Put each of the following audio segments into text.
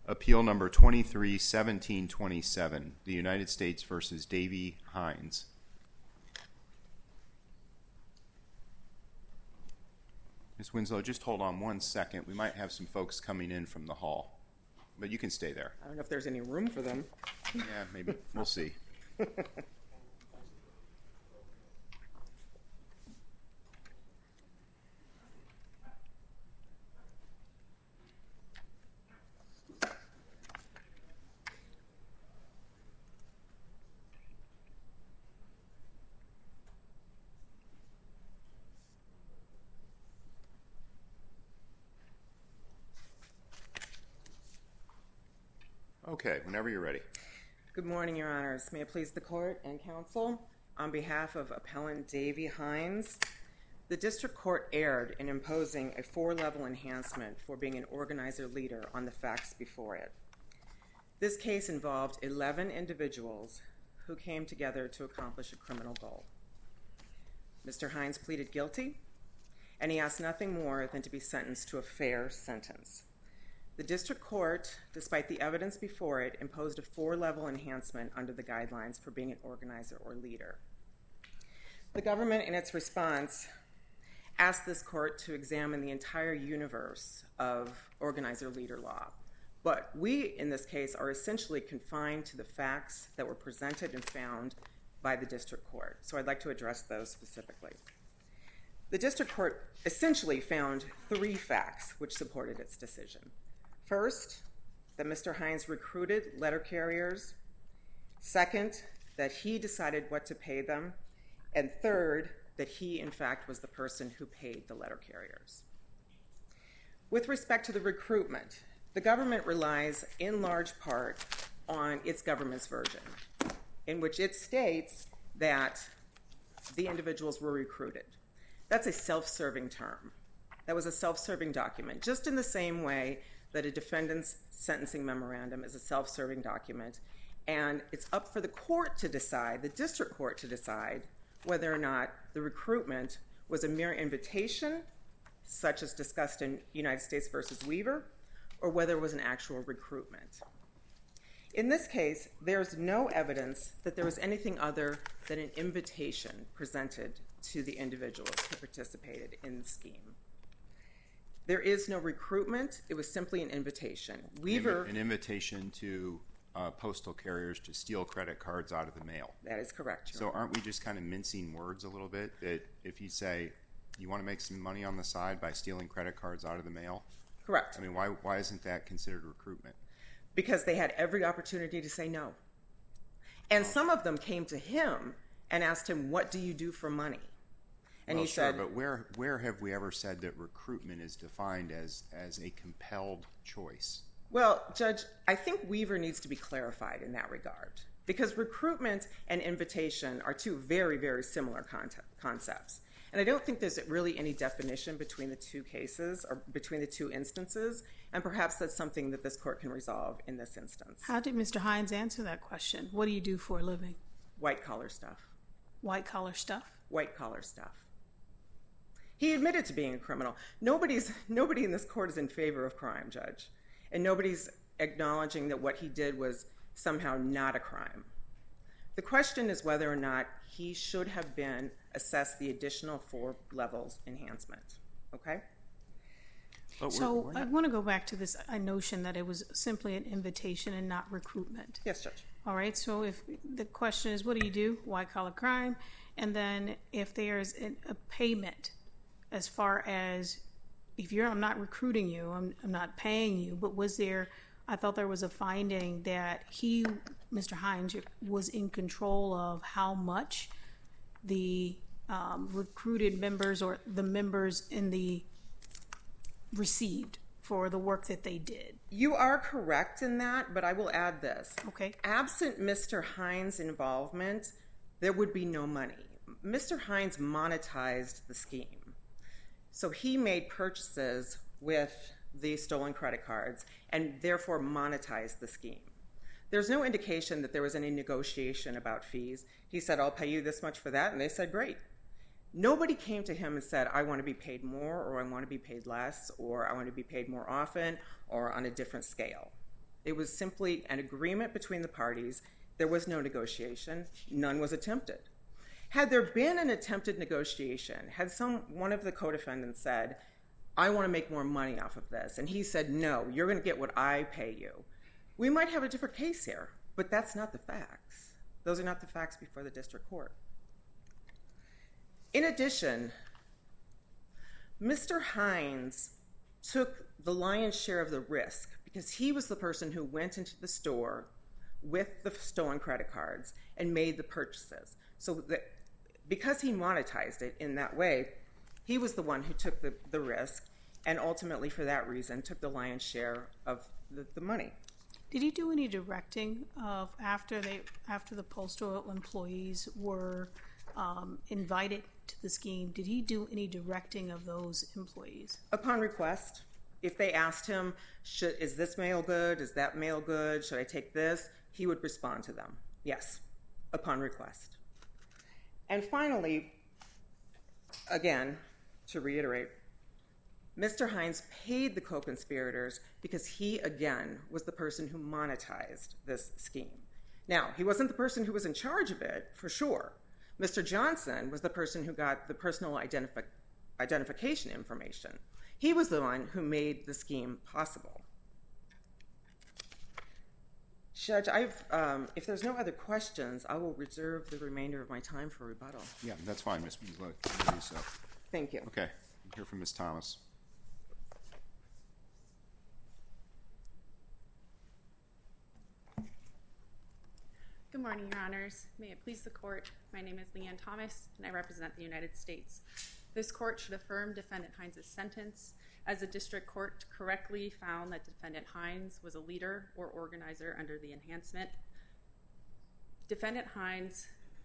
Appeal number 23-1727, the United States versus Davy Hines. Ms. Winslow, just hold on 1 second. We might have some folks coming in from the hall, but you can stay there. I don't know if there's any room for them. Yeah, maybe. We'll see. Okay, whenever you're ready. Good morning, Your Honors. May it please the Court and Counsel, on behalf of Appellant Davy Hines, the District Court erred in imposing a 4-level enhancement for being an organizer leader on the facts before it. This case involved 11 individuals who came together to accomplish a criminal goal. Mr. Hines pleaded guilty, and he asked nothing more than to be sentenced to a fair sentence. The District Court, despite the evidence before it, imposed a 4-level enhancement under the guidelines for being an organizer or leader. The government, in its response, asked this court to examine the entire universe of organizer-leader law. But we, in this case, are essentially confined to the facts that were presented and found by the District Court. So I'd like to address those specifically. The District Court essentially found 3 facts which supported its decision. First, that Mr. Hines recruited letter carriers. Second, that he decided what to pay them. And third, that he, in fact, was the person who paid the letter carriers. With respect to the recruitment, the government relies in large part on its government's version, in which it states that the individuals were recruited. That's a self-serving term. That was a self-serving document, just in the same way that a defendant's sentencing memorandum is a self-serving document, and it's up for the court to decide, the District Court to decide, whether or not the recruitment was a mere invitation, such as discussed in United States v. Weaver, or whether it was an actual recruitment. In this case, there's no evidence that there was anything other than an invitation presented to the individuals who participated in the scheme. There is no recruitment. It was simply an invitation. Weaver... An invitation to postal carriers to steal credit cards out of the mail. That is correct. So aren't we just kind of mincing words a little bit? That if you say you want to make some money on the side by stealing credit cards out of the mail? Correct. I mean, why isn't that considered recruitment? Because they had every opportunity to say no. And some of them came to him and asked him, what do you do for money? And he said... But where have we ever said that recruitment is defined as a compelled choice? Well, Judge, I think Weaver needs to be clarified in that regard. Because recruitment and invitation are 2 very, very similar concepts. And I don't think there's really any definition between the 2 cases or between the 2 instances. And perhaps that's something that this court can resolve in this instance. How did Mr. Hines answer that question? What do you do for a living? White-collar stuff. White-collar stuff? White-collar stuff. He admitted to being a criminal. Nobody in this court is in favor of crime, Judge. And nobody's acknowledging that what he did was somehow not a crime. The question is whether or not he should have been assessed the additional 4 levels enhancement. Okay? So I want to go back to this notion that it was simply an invitation and not recruitment. Yes, Judge. All right. So if the question is, what do you do? White-collar crime. And then if there's a payment, as far as I'm not recruiting you, I'm not paying you, but I thought there was a finding that Mr. Hines, was in control of how much the recruited members or the members in the received for the work that they did. You are correct in that, but I will add this. Okay. Absent Mr. Hines' involvement, there would be no money. Mr. Hines monetized the scheme. So he made purchases with the stolen credit cards and therefore monetized the scheme. There's no indication that there was any negotiation about fees. He said, I'll pay you this much for that, and they said, great. Nobody came to him and said, I want to be paid more, or I want to be paid less, or I want to be paid more often, or on a different scale. It was simply an agreement between the parties. There was no negotiation. None was attempted. Had there been an attempted negotiation, had one of the co-defendants said, I want to make more money off of this, and he said, no, you're going to get what I pay you, we might have a different case here, but that's not the facts. Those are not the facts before the district court. In addition, Mr. Hines took the lion's share of the risk because he was the person who went into the store with the stolen credit cards and made the purchases. So that because he monetized it in that way, he was the one who took the risk and ultimately for that reason took the lion's share of the money. Did he do any directing of after the postal employees were invited to the scheme? Did he do any directing of those employees? Upon request, if they asked him, is this mail good? Is that mail good? Should I take this? He would respond to them. Yes, upon request. And finally, again, to reiterate, Mr. Hines paid the co-conspirators because he, again, was the person who monetized this scheme. Now, he wasn't the person who was in charge of it, for sure. Mr. Johnson was the person who got the personal identification information. He was the one who made the scheme possible. Judge, if there's no other questions, I will reserve the remainder of my time for rebuttal. Yeah, that's fine, Ms. Winslow. Thank you. Okay, we'll hear from Ms. Thomas. Good morning, Your Honors. May it please the Court, my name is Leanne Thomas, and I represent the United States. This Court should affirm Defendant Hines' sentence, as the District Court correctly found that Defendant Hines was a leader or organizer under the enhancement. Defendant Hines,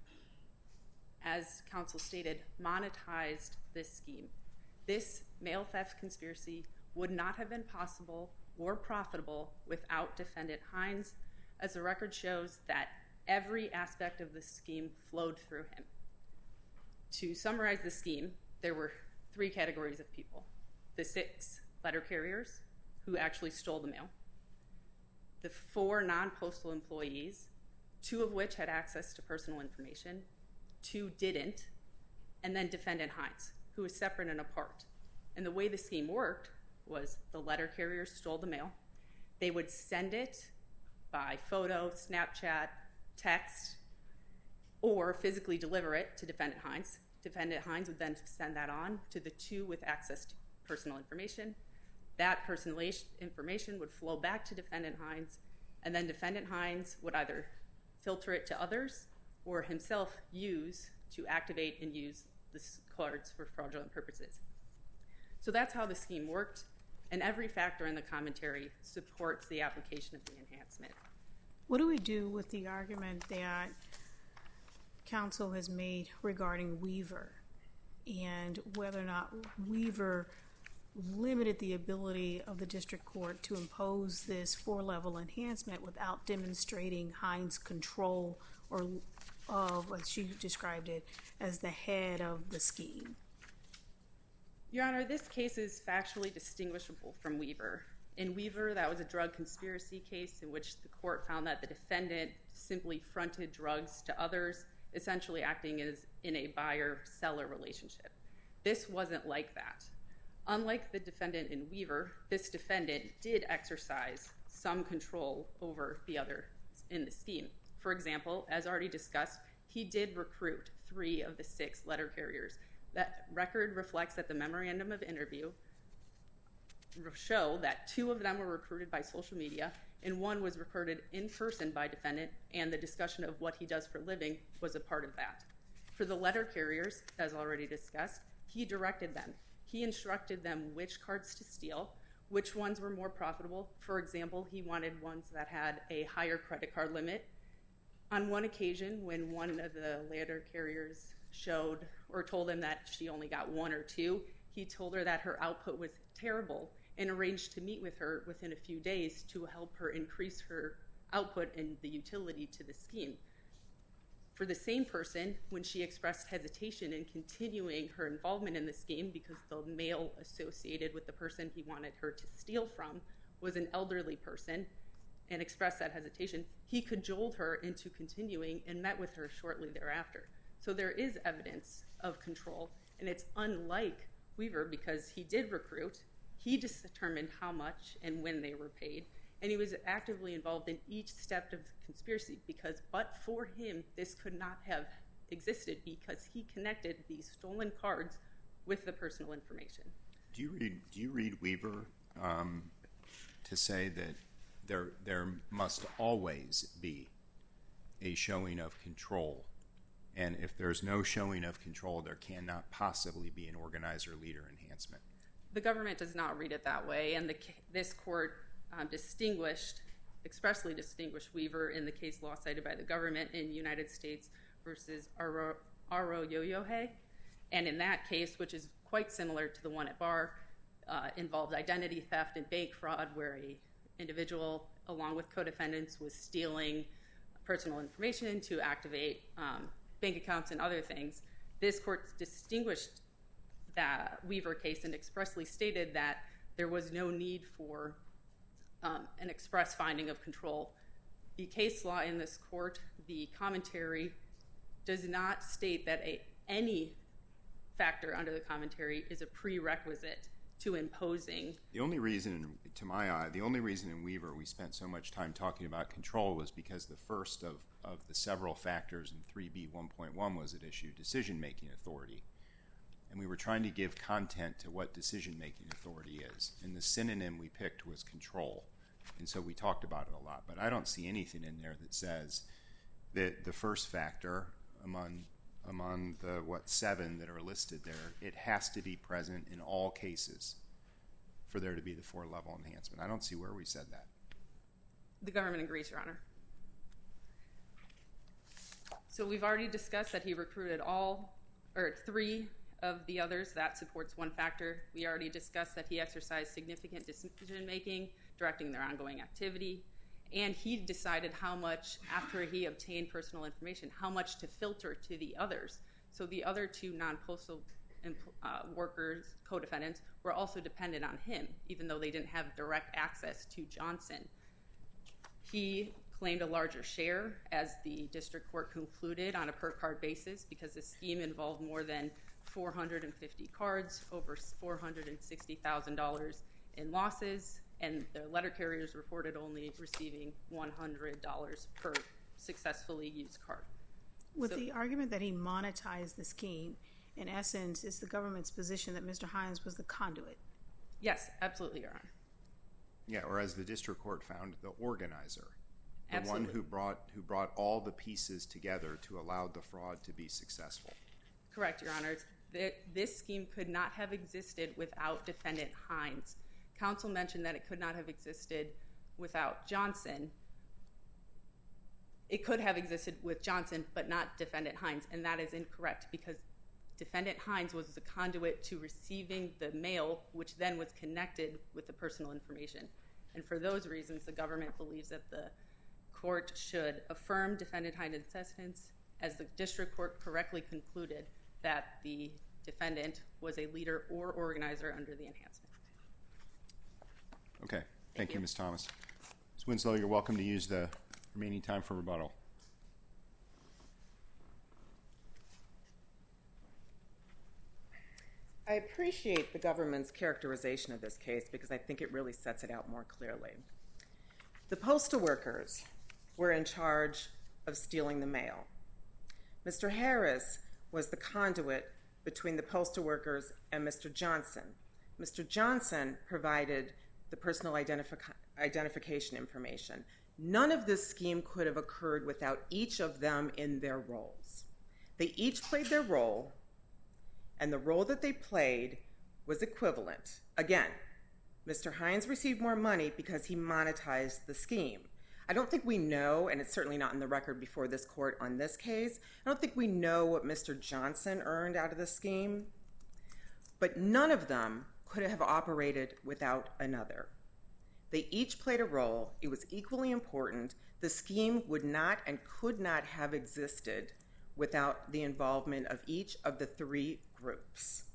as counsel stated, monetized this scheme. This mail theft conspiracy would not have been possible or profitable without Defendant Hines, as the record shows that every aspect of the scheme flowed through him. To summarize the scheme, there were 3 categories of people. The 6 letter carriers who actually stole the mail, the 4 non-postal employees, 2 of which had access to personal information, 2 didn't, and then Defendant Hines, who was separate and apart. And the way the scheme worked was the letter carriers stole the mail. They would send it by photo, Snapchat, text, or physically deliver it to Defendant Hines. Defendant Hines would then send that on to the 2 with access to personal information. That personal information would flow back to Defendant Hines, and then Defendant Hines would either filter it to others or himself use to activate and use the cards for fraudulent purposes. So that's how the scheme worked, and every factor in the commentary supports the application of the enhancement. What do we do with the argument that counsel has made regarding Weaver and whether or not Weaver limited the ability of the district court to impose this 4-level enhancement without demonstrating Hines' control or of, as she described it, as the head of the scheme? Your Honor, this case is factually distinguishable from Weaver. In Weaver, that was a drug conspiracy case in which the court found that the defendant simply fronted drugs to others, essentially acting as in a buyer-seller relationship. This wasn't like that. Unlike the defendant in Weaver, this defendant did exercise some control over the other in the scheme. For example, as already discussed, he did recruit 3 of the 6 letter carriers. That record reflects that the memorandum of interview show that 2 of them were recruited by social media and 1 was recruited in person by defendant, and the discussion of what he does for a living was a part of that. For the letter carriers, as already discussed, he directed them. He instructed them which cards to steal, which ones were more profitable. For example, he wanted ones that had a higher credit card limit. On one occasion, when one of the letter carriers showed or told him that she only got 1 or 2, he told her that her output was terrible and arranged to meet with her within a few days to help her increase her output and the utility to the scheme. For the same person, when she expressed hesitation in continuing her involvement in the scheme because the mail associated with the person he wanted her to steal from was an elderly person, and expressed that hesitation, he cajoled her into continuing and met with her shortly thereafter. So there is evidence of control, and it's unlike Weaver because he did recruit, he just determined how much and when they were paid, and he was actively involved in each step of the conspiracy because but for him, this could not have existed because he connected these stolen cards with the personal information. Do you read Weaver to say that there must always be a showing of control, and if there's no showing of control, there cannot possibly be an organizer-leader enhancement? The government does not read it that way, and this court expressly distinguished Weaver in the case law cited by the government in United States versus Arroyoyohe, and in that case, which is quite similar to the one at Barr, involved identity theft and bank fraud, where a individual, along with co-defendants, was stealing personal information to activate bank accounts and other things. This court distinguished that Weaver case and expressly stated that there was no need for an express finding of control. The case law in this court, the commentary, does not state that any factor under the commentary is a prerequisite to imposing. The only reason, to my eye, in Weaver we spent so much time talking about control was because the first of the several factors in 3B 1.1 was at issue, decision-making authority. And we were trying to give content to what decision-making authority is. And the synonym we picked was control. And so we talked about it a lot. But I don't see anything in there that says that the first factor among the, 7 that are listed there, it has to be present in all cases for there to be the 4-level enhancement. I don't see where we said that. The government agrees, Your Honor. So we've already discussed that he recruited 3 of the others. That supports one factor. We already discussed that he exercised significant decision-making, directing their ongoing activity. And he decided how much, after he obtained personal information, how much to filter to the others. So the other 2 non-postal workers, co-defendants, were also dependent on him, even though they didn't have direct access to Johnson. He claimed a larger share, as the district court concluded, on a per-card basis, because the scheme involved more than 450 cards, over $460,000 in losses, and the letter carriers reported only receiving $100 per successfully used card. With the argument that he monetized the scheme, in essence, is the government's position that Mr. Hines was the conduit? Yes, absolutely, Your Honor. Yeah, or as the district court found, the organizer. The Absolutely. one who brought all the pieces together to allow the fraud to be successful. Correct, Your Honor. This scheme could not have existed without Defendant Hines. Counsel mentioned that it could not have existed without Johnson. It could have existed with Johnson, but not Defendant Hines, and that is incorrect because Defendant Hines was the conduit to receiving the mail, which then was connected with the personal information. And for those reasons, the government believes that the court should affirm Defendant Hines' sentence, as the district court correctly concluded that the defendant was a leader or organizer under the enhancement. Okay. Thank you, Ms. Thomas. Ms. Winslow, you're welcome to use the remaining time for rebuttal. I appreciate the government's characterization of this case because I think it really sets it out more clearly. The postal workers were in charge of stealing the mail. Mr. Harris was the conduit between the postal workers and Mr. Johnson. Mr. Johnson provided the personal identification information. None of this scheme could have occurred without each of them in their roles. They each played their role, and the role that they played was equivalent. Again, Mr. Hines received more money because he monetized the scheme. I don't think we know, and it's certainly not in the record before this court on this case, I don't think we know what Mr. Johnson earned out of the scheme, but none of them could have operated without another. They each played a role. It was equally important. The scheme would not and could not have existed without the involvement of each of the 3 groups.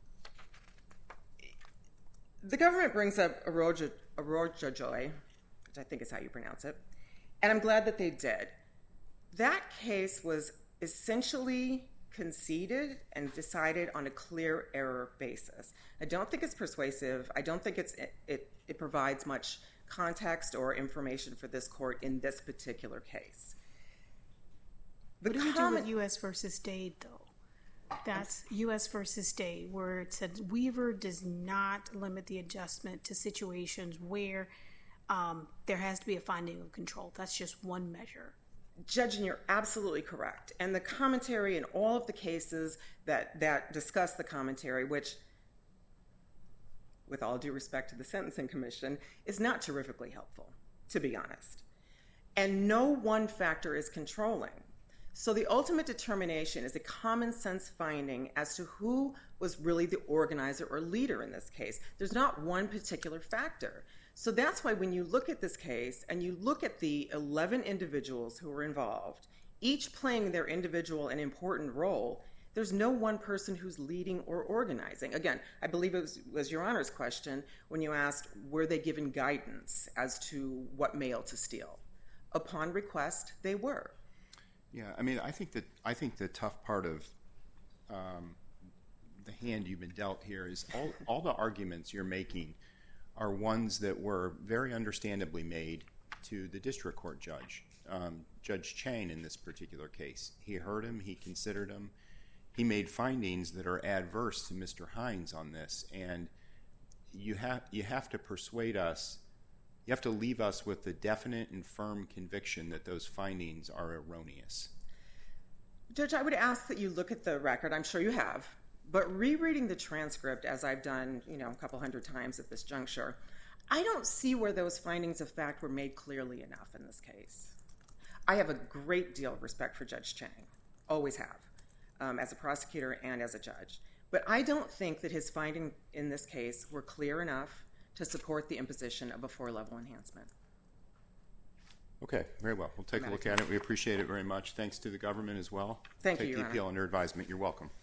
The government brings up Arroyoyohe which I think is how you pronounce it, and I'm glad that they did. That case was essentially conceded and decided on a clear error basis. I don't think it's persuasive. I don't think it provides much context or information for this court in this particular case. What do we do with U.S. versus Dade, though? That's U.S. versus Dade, where it said Weaver does not limit the adjustment to situations where there has to be a finding of control. That's just one measure. Judge, and you're absolutely correct. And the commentary in all of the cases that discuss the commentary, which, with all due respect to the Sentencing Commission, is not terrifically helpful, to be honest. And no one factor is controlling. So the ultimate determination is a common sense finding as to who was really the organizer or leader in this case. There's not one particular factor. So that's why when you look at this case and you look at the 11 individuals who were involved, each playing their individual and important role, there's no one person who's leading or organizing. Again, I believe it was Your Honor's question when you asked, were they given guidance as to what mail to steal? Upon request, they were. Yeah, I mean, I think the tough part of the hand you've been dealt here is all the arguments you're making are ones that were very understandably made to the district court judge, Judge Chang in this particular case. He heard him, he considered him, he made findings that are adverse to Mr. Hines on this, and you have to persuade us, you have to leave us with the definite and firm conviction that those findings are erroneous. Judge, I would ask that you look at the record. I'm sure you have. But rereading the transcript, as I've done, a couple hundred times at this juncture, I don't see where those findings of fact were made clearly enough in this case. I have a great deal of respect for Judge Chang, always have, as a prosecutor and as a judge. But I don't think that his findings in this case were clear enough to support the imposition of a 4-level enhancement. Okay, very well. We'll take a look at it. We appreciate it very much. Thanks to the government as well. Thank you, Your Honor. Take the appeal under advisement. You're welcome.